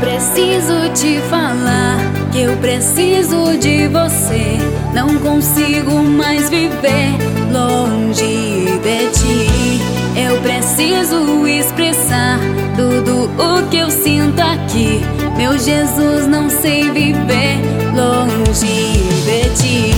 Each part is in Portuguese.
Preciso te falar que eu preciso de você. Não consigo mais viver longe de ti. Eu preciso expressar tudo o que eu sinto aqui. Meu Jesus, não sei viver longe de ti.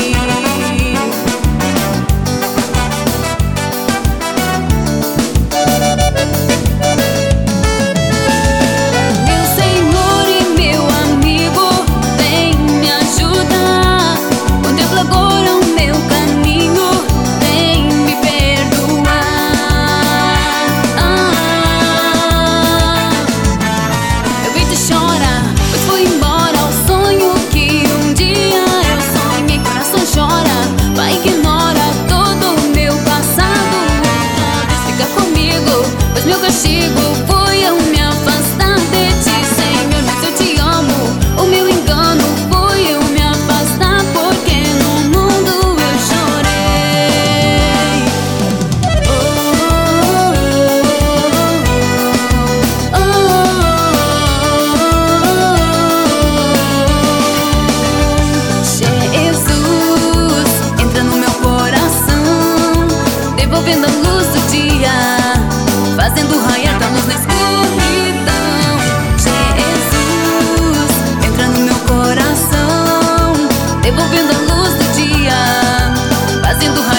Meu castigo foi eu me afastar de ti, Senhor, mas eu te amo. O meu engano foi eu me afastar, porque no mundo eu chorei. Jesus, entra no meu coração, devolvendo a luz do dia, fazendo raiar tua luz na escuridão. Jesus, entra no meu coração, devolvendo a luz do dia, fazendo raiar